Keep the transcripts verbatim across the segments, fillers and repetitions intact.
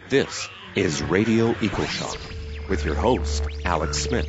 This is Radio EcoShock with your host, Alex Smith.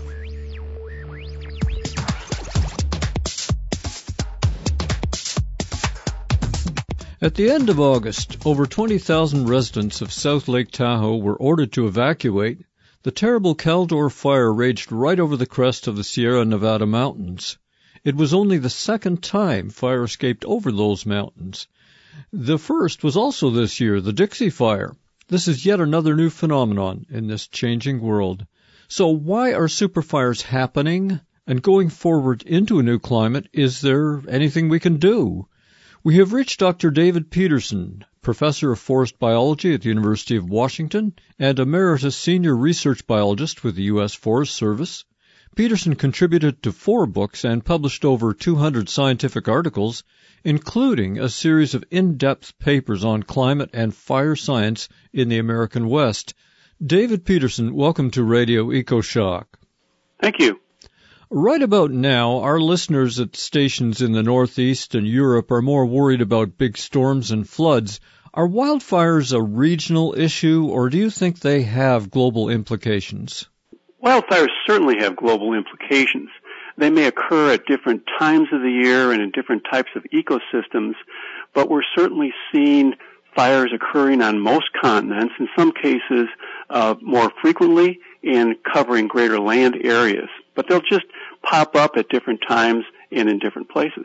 At the end of August, over twenty thousand residents of South Lake Tahoe were ordered to evacuate. The terrible Caldor fire raged right over the crest of the Sierra Nevada mountains. It was only the second time fire escaped over those mountains. The first was also this year, the Dixie Fire. This is yet another new phenomenon in this changing world. So why are superfires happening? And going forward into a new climate, is there anything we can do? We have reached Doctor David Peterson, Professor of Forest Biology at the University of Washington and Emeritus Senior Research Biologist with the U S Forest Service. Peterson contributed to four books and published over two hundred scientific articles, including a series of in-depth papers on climate and fire science in the American West. David Peterson, welcome to Radio EcoShock. Thank you. Right about now, our listeners at stations in the Northeast and Europe are more worried about big storms and floods. Are wildfires a regional issue, or do you think they have global implications? Wildfires certainly have global implications. They may occur at different times of the year and in different types of ecosystems, but we're certainly seeing fires occurring on most continents, in some cases uh, more frequently and covering greater land areas. But they'll just pop up at different times and in different places.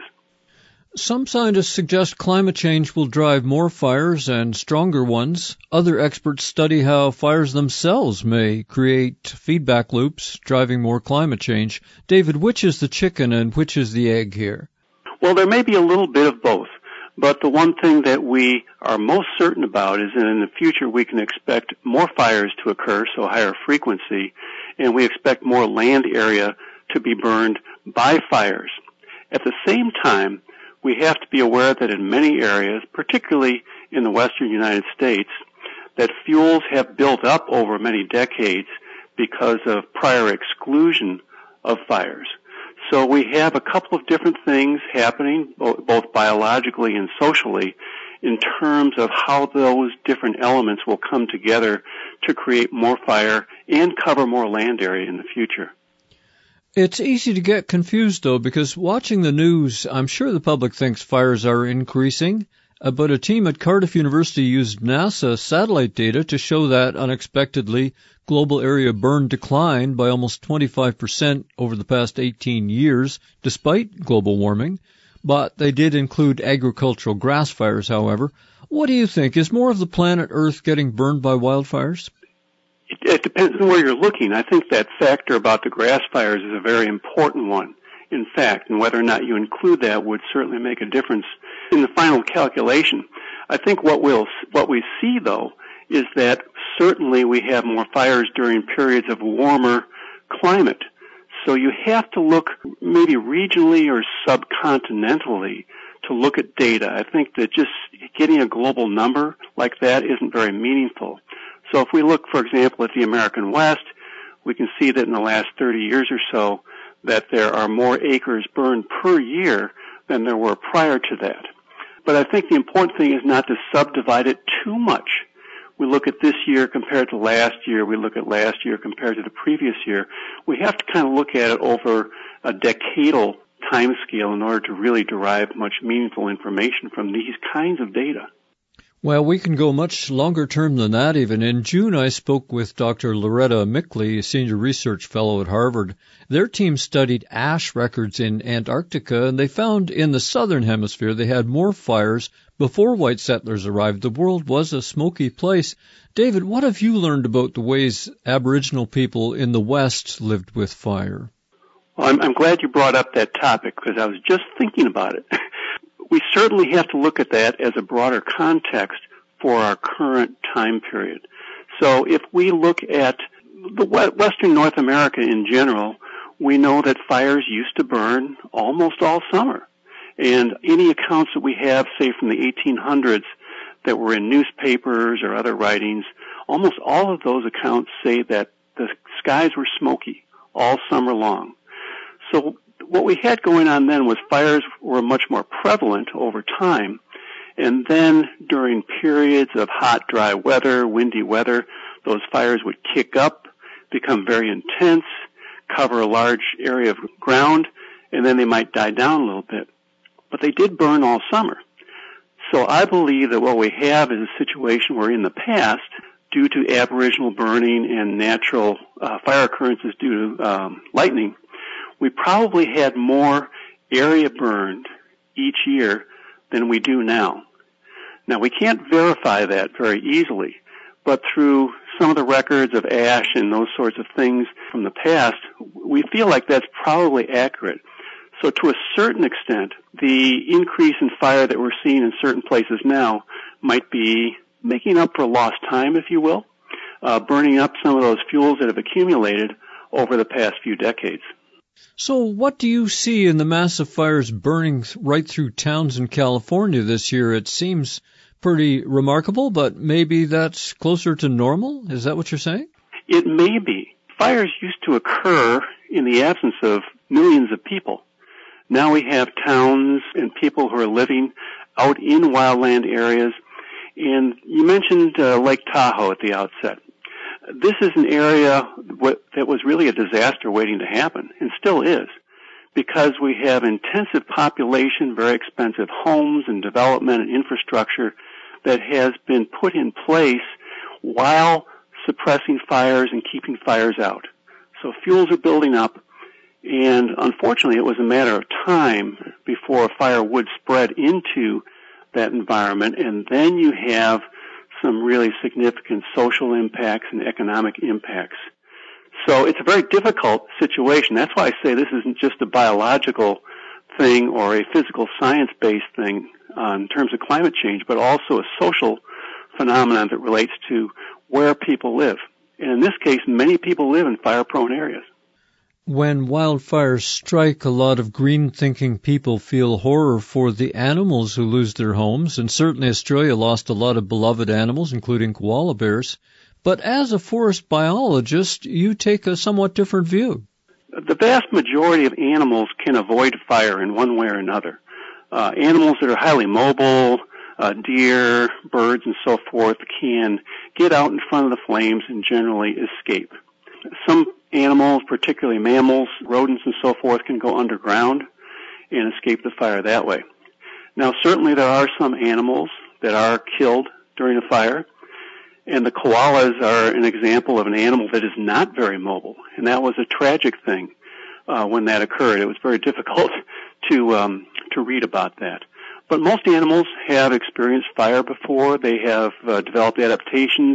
Some scientists suggest climate change will drive more fires and stronger ones. Other experts study how fires themselves may create feedback loops, driving more climate change. David, which is the chicken and which is the egg here? Well, there may be a little bit of both. But the one thing that we are most certain about is that in the future we can expect more fires to occur, so higher frequency, and we expect more land area to be burned by fires. At the same time, we have to be aware that in many areas, particularly in the western United States, that fuels have built up over many decades because of prior exclusion of fires. So we have a couple of different things happening, both biologically and socially, in terms of how those different elements will come together to create more fire and cover more land area in the future. It's easy to get confused, though, because watching the news, I'm sure the public thinks fires are increasing, uh, but a team at Cardiff University used NASA satellite data to show that, unexpectedly, global area burn declined by almost twenty-five percent over the past eighteen years, despite global warming. But they did include agricultural grass fires, however. What do you think? Is more of the planet Earth getting burned by wildfires? It, it depends on where you're looking. I think that factor about the grass fires is a very important one, in fact, and whether or not you include that would certainly make a difference in the final calculation. I think what we'll, what we see, though, is that certainly we have more fires during periods of warmer climate. So you have to look maybe regionally or subcontinentally to look at data. I think that just getting a global number like that isn't very meaningful. So if we look, for example, at the American West, we can see that in the last thirty years or so that there are more acres burned per year than there were prior to that. But I think the important thing is not to subdivide it too much. We look at this year compared to last year. We look at last year compared to the previous year. We have to kind of look at it over a decadal time scale in order to really derive much meaningful information from these kinds of data. Well, we can go much longer term than that even. In June, I spoke with Doctor Loretta Mickley, a senior research fellow at Harvard. Their team studied ash records in Antarctica, and they found in the southern hemisphere they had more fires before white settlers arrived. The world was a smoky place. David, what have you learned about the ways Aboriginal people in the West lived with fire? Well, I'm, I'm glad you brought up that topic because I was just thinking about it. We certainly have to look at that as a broader context for our current time period. So if we look at the Western North America in general, we know that fires used to burn almost all summer. And any accounts that we have, say, from the eighteen hundreds that were in newspapers or other writings, almost all of those accounts say that the skies were smoky all summer long. So what we had going on then was fires were much more prevalent over time, And then during periods of hot, dry weather, windy weather, those fires would kick up, become very intense, cover a large area of ground, and then they might die down a little bit. But they did burn all summer. So I believe that what we have is a situation where in the past, due to aboriginal burning and natural uh, fire occurrences due to um, lightning, we probably had more area burned each year than we do now. Now, we can't verify that very easily, but through some of the records of ash and those sorts of things from the past, we feel like that's probably accurate. So to a certain extent, the increase in fire that we're seeing in certain places now might be making up for lost time, if you will, uh, burning up some of those fuels that have accumulated over the past few decades. So what do you see in the massive fires burning right through towns in California this year? It seems pretty remarkable, but maybe that's closer to normal? Is that what you're saying? It may be. Fires used to occur in the absence of millions of people. Now we have towns and people who are living out in wildland areas. And you mentioned uh, Lake Tahoe at the outset. This is an area that was really a disaster waiting to happen, and still is, because we have intensive population, very expensive homes and development and infrastructure that has been put in place while suppressing fires and keeping fires out. So fuels are building up, and unfortunately it was a matter of time before a fire would spread into that environment, and then you have some really significant social impacts and economic impacts. So it's a very difficult situation. That's why I say this isn't just a biological thing or a physical science-based thing uh, in terms of climate change, but also a social phenomenon that relates to where people live. And in this case, many people live in fire-prone areas. When wildfires strike, a lot of green-thinking people feel horror for the animals who lose their homes, and certainly Australia lost a lot of beloved animals, including koala bears. But as a forest biologist, you take a somewhat different view. The vast majority of animals can avoid fire in one way or another. Uh, animals that are highly mobile, uh, deer, birds, and so forth, can get out in front of the flames and generally escape. Some animals, particularly mammals, rodents, and so forth, can go underground and escape the fire that way. Now, certainly there are some animals that are killed during a fire, and the koalas are an example of an animal that is not very mobile, and that was a tragic thing uh, when that occurred. It was very difficult to um, to read about that. But most animals have experienced fire before. They have uh, developed adaptations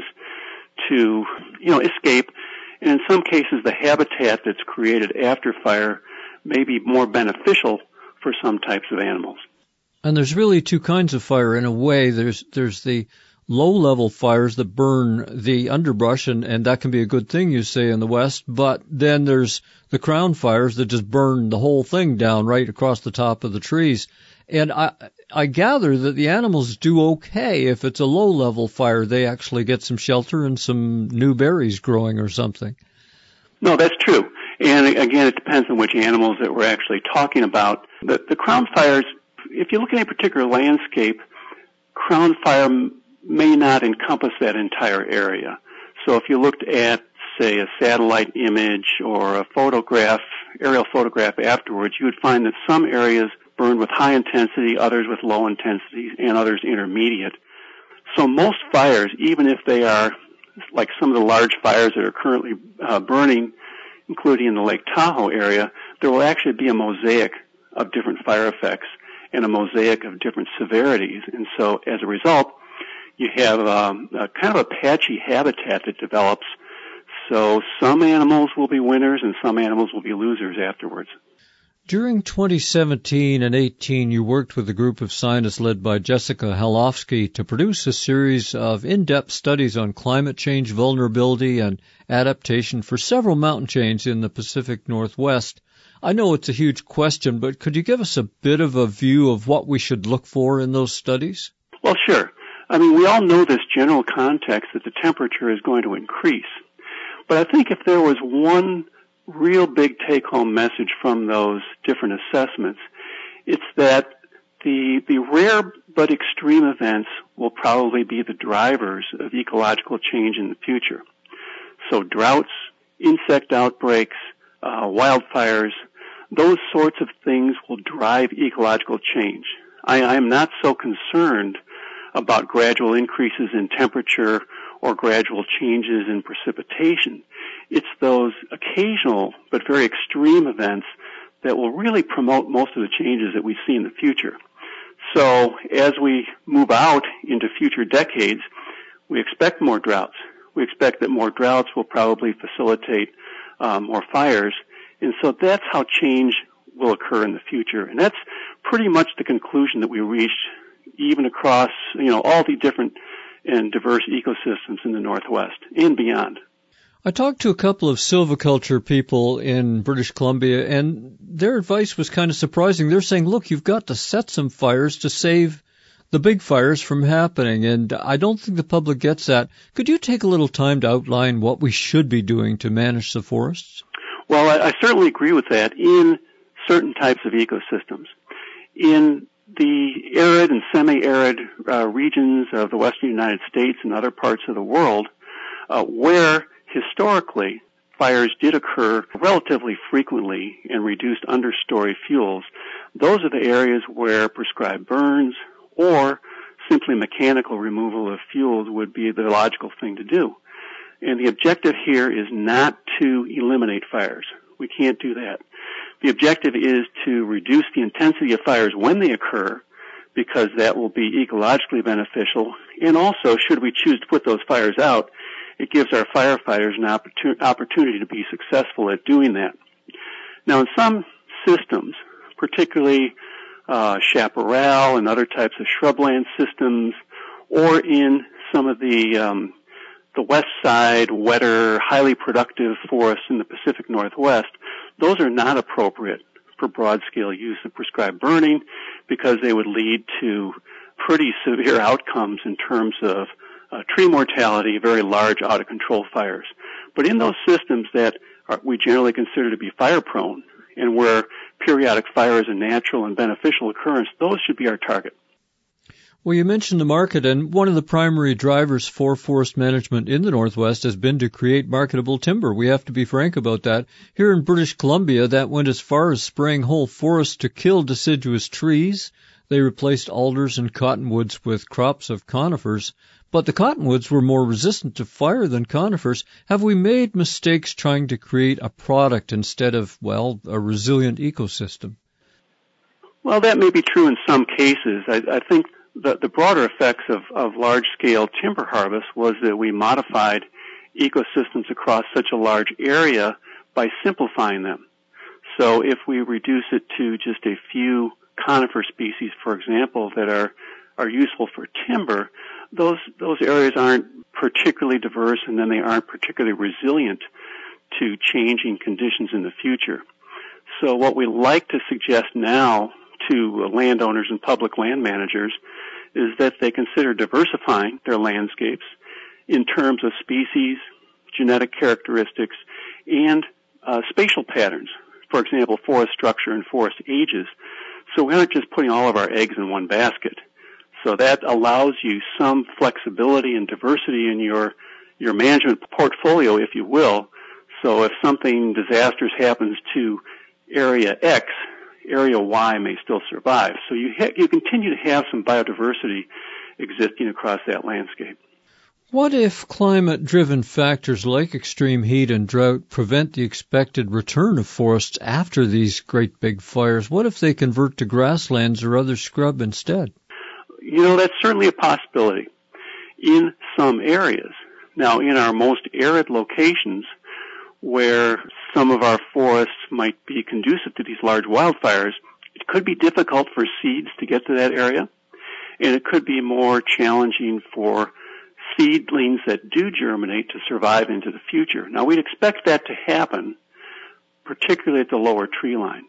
to, you know, escape. And in some cases, the habitat that's created after fire may be more beneficial for some types of animals. And there's really two kinds of fire in a way. There's there's the low-level fires that burn the underbrush, and, and that can be a good thing, you say, in the West. But then there's the crown fires that just burn the whole thing down right across the top of the trees. And I I gather that the animals do okay if it's a low-level fire. They actually get some shelter and some new berries growing or something. No, that's true. And again, it depends on which animals that we're actually talking about. The, the crown fires, if you look at a particular landscape, crown fire may not encompass that entire area. So if you looked at, say, a satellite image or a photograph, aerial photograph afterwards, you would find that some areas burned with high intensity, others with low intensity, and others intermediate. So most fires, even if they are like some of the large fires that are currently uh, burning, including in the Lake Tahoe area, there will actually be a mosaic of different fire effects and a mosaic of different severities. And so as a result, you have um, a kind of a patchy habitat that develops. So some animals will be winners and some animals will be losers afterwards. During twenty seventeen and eighteen, you worked with a group of scientists led by Jessica Halofsky to produce a series of in-depth studies on climate change vulnerability and adaptation for several mountain chains in the Pacific Northwest. I know it's a huge question, but could you give us a bit of a view of what we should look for in those studies? Well, sure. I mean, we all know this general context that the temperature is going to increase. But I think if there was one real big take-home message from those different assessments, it's that the the rare but extreme events will probably be the drivers of ecological change in the future. So droughts, insect outbreaks, uh, wildfires, those sorts of things will drive ecological change. I, I am not so concerned about gradual increases in temperature or gradual changes in precipitation. It's those occasional but very extreme events that will really promote most of the changes that we see in the future. So as we move out into future decades, we expect more droughts. We expect that more droughts will probably facilitate um, more fires. And so that's how change will occur in the future. And that's pretty much the conclusion that we reached even across, you know, all the different and diverse ecosystems in the Northwest and beyond. I talked to a couple of silviculture people in British Columbia, and their advice was kind of surprising. They're saying, look, you've got to set some fires to save the big fires from happening, and I don't think the public gets that. Could you take a little time to outline what we should be doing to manage the forests? Well, I, I certainly agree with that in certain types of ecosystems. In the arid and semi-arid uh, regions of the western United States and other parts of the world, uh, where historically fires did occur relatively frequently and reduced understory fuels, those are the areas where prescribed burns or simply mechanical removal of fuels would be the logical thing to do. And the objective here is not to eliminate fires. We can't do that. The objective is to reduce the intensity of fires when they occur, because that will be ecologically beneficial. And also, should we choose to put those fires out, it gives our firefighters an opportun- opportunity to be successful at doing that. Now, in some systems, particularly uh, chaparral and other types of shrubland systems, or in some of the um, the west side, wetter, highly productive forests in the Pacific Northwest, those are not appropriate for broad-scale use of prescribed burning because they would lead to pretty severe outcomes in terms of uh, tree mortality, very large, out-of-control fires. But in those systems that are, we generally consider to be fire-prone and where periodic fire is a natural and beneficial occurrence, those should be our target. Well, you mentioned the market, and one of the primary drivers for forest management in the Northwest has been to create marketable timber. We have to be frank about that. Here in British Columbia, that went as far as spraying whole forests to kill deciduous trees. They replaced alders and cottonwoods with crops of conifers. But the cottonwoods were more resistant to fire than conifers. Have we made mistakes trying to create a product instead of, well, a resilient ecosystem? Well, that may be true in some cases. I, I think The, the broader effects of, of large-scale timber harvest was that we modified ecosystems across such a large area by simplifying them. So if we reduce it to just a few conifer species, for example, that are, are useful for timber, those, those areas aren't particularly diverse, and then they aren't particularly resilient to changing conditions in the future. So what we like to suggest now to landowners and public land managers is that they consider diversifying their landscapes in terms of species, genetic characteristics, and uh, spatial patterns. For example, forest structure and forest ages. So we aren't just putting all of our eggs in one basket. So that allows you some flexibility and diversity in your, your management portfolio, if you will. So if something disastrous happens to area X, area Y may still survive. So you ha- you continue to have some biodiversity existing across that landscape. What if climate-driven factors like extreme heat and drought prevent the expected return of forests after these great big fires? What if they convert to grasslands or other scrub instead? You know, that's certainly a possibility in some areas. Now, in our most arid locations, where some of our forests might be conducive to these large wildfires, it could be difficult for seeds to get to that area, and it could be more challenging for seedlings that do germinate to survive into the future. Now, we'd expect that to happen, particularly at the lower tree line.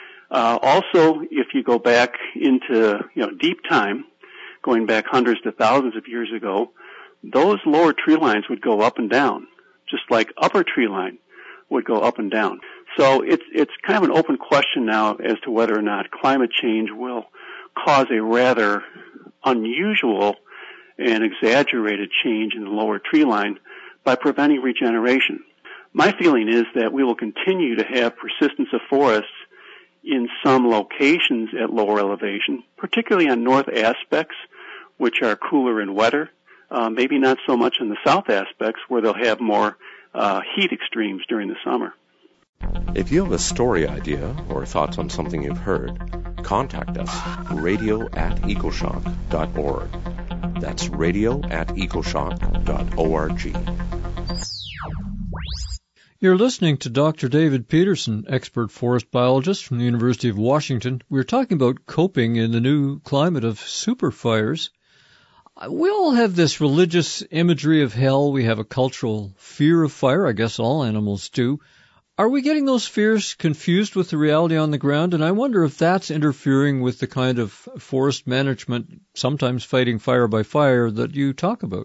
Uh, also, if you go back into, you know, deep time, going back hundreds to thousands of years ago, those lower tree lines would go up and down, just like upper tree line would go up and down. So it's it's kind of an open question now as to whether or not climate change will cause a rather unusual and exaggerated change in the lower tree line by preventing regeneration. My feeling is that we will continue to have persistence of forests in some locations at lower elevation, particularly on north aspects, which are cooler and wetter, uh, maybe not so much in the south aspects where they'll have more uh, heat extremes during the summer. If you have a story idea or thoughts on something you've heard, contact us, radio at ecoshock dot org. That's radio at ecoshock dot org. You're listening to Doctor David Peterson, expert forest biologist from the University of Washington. We're talking about coping in the new climate of super fires. We all have this religious imagery of hell. We have a cultural fear of fire. I guess all animals do. Are we getting those fears confused with the reality on the ground? And I wonder if that's interfering with the kind of forest management, sometimes fighting fire by fire, that you talk about.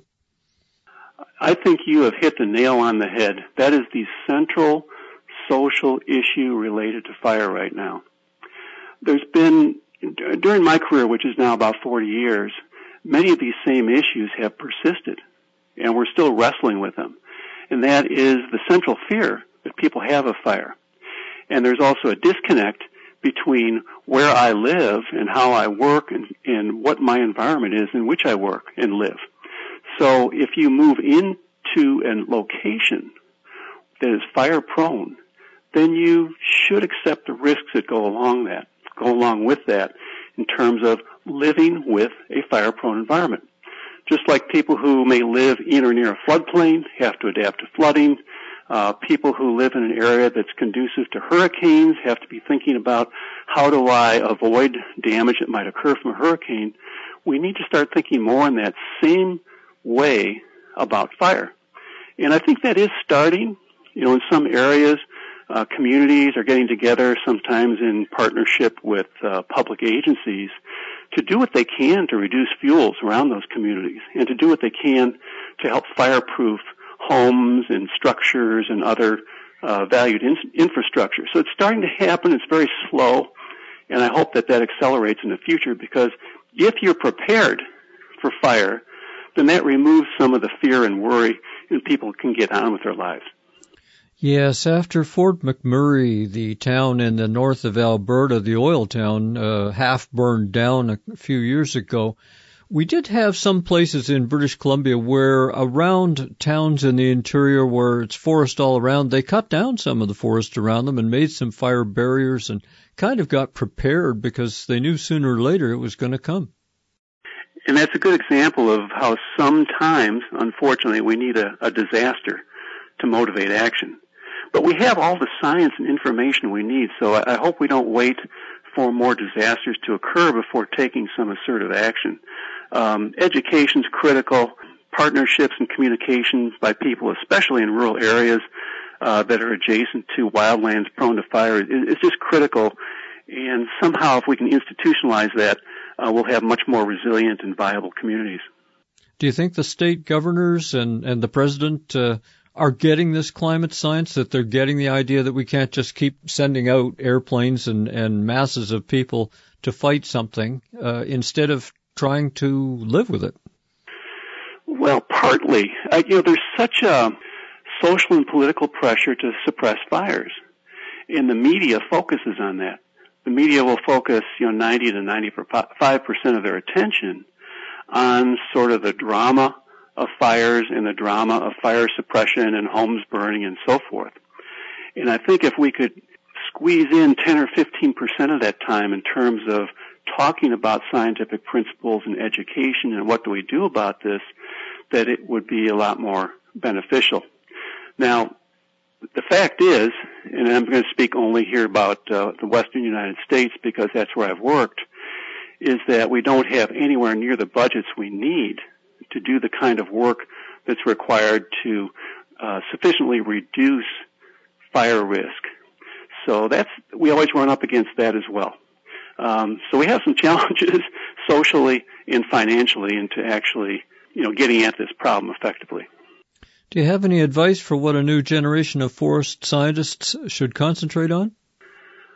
I think you have hit the nail on the head. That is the central social issue related to fire right now. There's been, during my career, which is now about forty years, many of these same issues have persisted, and we're still wrestling with them. And that is the central fear that people have of fire. And there's also a disconnect between where I live and how I work and, and what my environment is in which I work and live. So if you move into a location that is fire prone, then you should accept the risks that go along that, go along with that in terms of living with a fire prone environment. Just like people who may live in or near a floodplain have to adapt to flooding, uh, people who live in an area that's conducive to hurricanes have to be thinking about how do I avoid damage that might occur from a hurricane. We need to start thinking more in that same way about fire. And I think that is starting. You know, in some areas, uh, communities are getting together, sometimes in partnership with uh, public agencies, to do what they can to reduce fuels around those communities and to do what they can to help fireproof homes and structures and other uh, valued in- infrastructure. So it's starting to happen. It's very slow, and I hope that that accelerates in the future, because if you're prepared for fire, then that removes some of the fear and worry, and people can get on with their lives. Yes, after Fort McMurray, the town in the north of Alberta, the oil town, uh, half burned down a few years ago, we did have some places in British Columbia where around towns in the interior where it's forest all around, they cut down some of the forest around them and made some fire barriers and kind of got prepared because they knew sooner or later it was going to come. And that's a good example of how sometimes, unfortunately, we need a, a disaster to motivate action. But we have all the science and information we need, so I, I hope we don't wait for more disasters to occur before taking some assertive action. Um, education's critical. Partnerships and communications by people, especially in rural areas uh, that are adjacent to wildlands prone to fire, is, is just critical. And somehow, if we can institutionalize that, uh, we'll have much more resilient and viable communities. Do you think the state governors and, and the president uh, are getting this climate science, that they're getting the idea that we can't just keep sending out airplanes and, and masses of people to fight something uh, instead of trying to live with it? Well, partly. Uh, you know, there's such a social and political pressure to suppress fires, and the media focuses on that. The media will focus, you know, ninety to ninety-five percent of their attention on sort of the drama of fires and the drama of fire suppression and homes burning and so forth. And I think if we could squeeze in ten or fifteen percent of that time in terms of talking about scientific principles and education and what do we do about this, that it would be a lot more beneficial. Now, the fact is, and I'm going to speak only here about uh, the western United States because that's where I've worked, is that we don't have anywhere near the budgets we need to do the kind of work that's required to uh, sufficiently reduce fire risk. So that's, we always run up against that as well. Um, so we have some challenges socially and financially into actually, you know, getting at this problem effectively. Do you have any advice for what a new generation of forest scientists should concentrate on?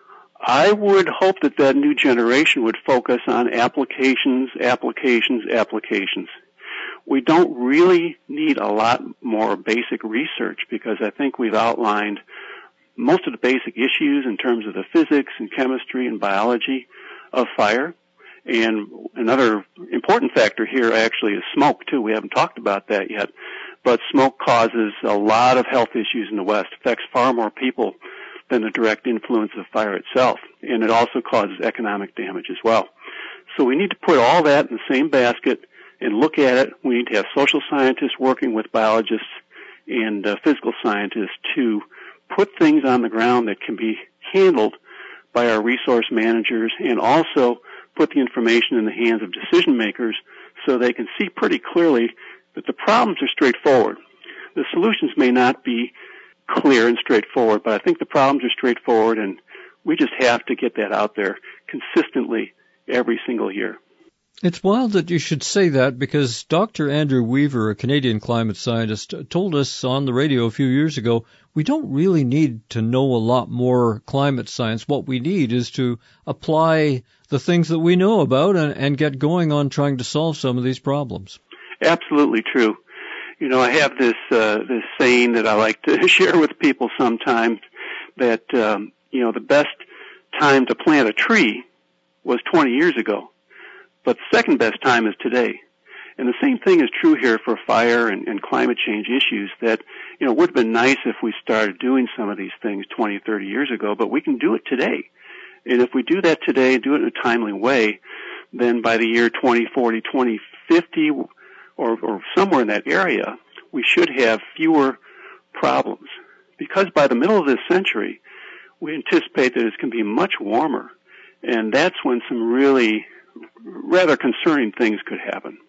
I would hope that that new generation would focus on applications, applications, applications. We don't really need a lot more basic research because I think we've outlined most of the basic issues in terms of the physics and chemistry and biology of fire. And another important factor here actually is smoke, too. We haven't talked about that yet. But smoke causes a lot of health issues in the West, affects far more people than the direct influence of fire itself. And it also causes economic damage as well. So we need to put all that in the same basket and look at it. We need to have social scientists working with biologists and uh, physical scientists to put things on the ground that can be handled by our resource managers, and also put the information in the hands of decision makers so they can see pretty clearly that the problems are straightforward. The solutions may not be clear and straightforward, but I think the problems are straightforward, and we just have to get that out there consistently every single year. It's wild that you should say that, because Doctor Andrew Weaver, a Canadian climate scientist, told us on the radio a few years ago, we don't really need to know a lot more climate science. What we need is to apply the things that we know about and, and get going on trying to solve some of these problems. Absolutely true. You know, I have this uh, this saying that I like to share with people sometimes, that, um, you know, the best time to plant a tree was twenty years ago. But the second best time is today. And the same thing is true here for fire and, and climate change issues, that, you know, it would have been nice if we started doing some of these things twenty, thirty years ago, but we can do it today. And if we do that today, do it in a timely way, then by the year twenty forty, twenty fifty, or, or somewhere in that area, we should have fewer problems. Because by the middle of this century, we anticipate that it's going to be much warmer. And that's when some really rather concerning things could happen.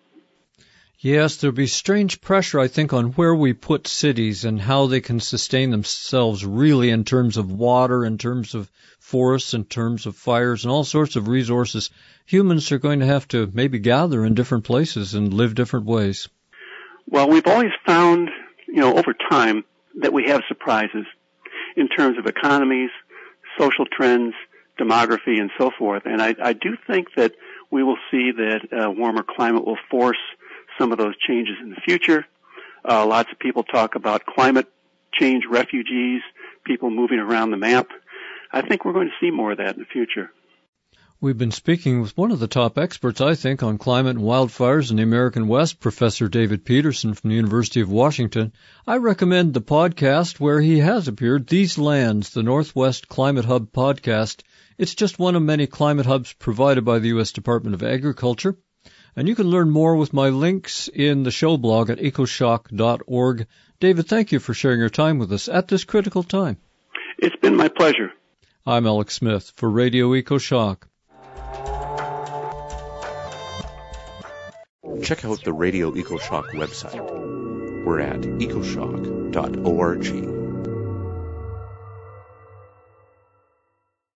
Yes, there'll be strange pressure, I think, on where we put cities and how they can sustain themselves really in terms of water, in terms of forests, in terms of fires, and all sorts of resources. Humans are going to have to maybe gather in different places and live different ways. Well, we've always found, you know, over time that we have surprises in terms of economies, social trends, demography, and so forth. And I, I do think that we will see that a warmer climate will force some of those changes in the future. Uh, lots of people talk about climate change refugees, people moving around the map. I think we're going to see more of that in the future. We've been speaking with one of the top experts, I think, on climate and wildfires in the American West, Professor David Peterson from the University of Washington. I recommend the podcast where he has appeared, These Lands, the Northwest Climate Hub podcast. It's just one of many climate hubs provided by the U S Department of Agriculture. And you can learn more with my links in the show blog at ecoshock dot org. David, thank you for sharing your time with us at this critical time. It's been my pleasure. I'm Alex Smith for Radio EcoShock. Check out the Radio EcoShock website. We're at ecoshock dot org.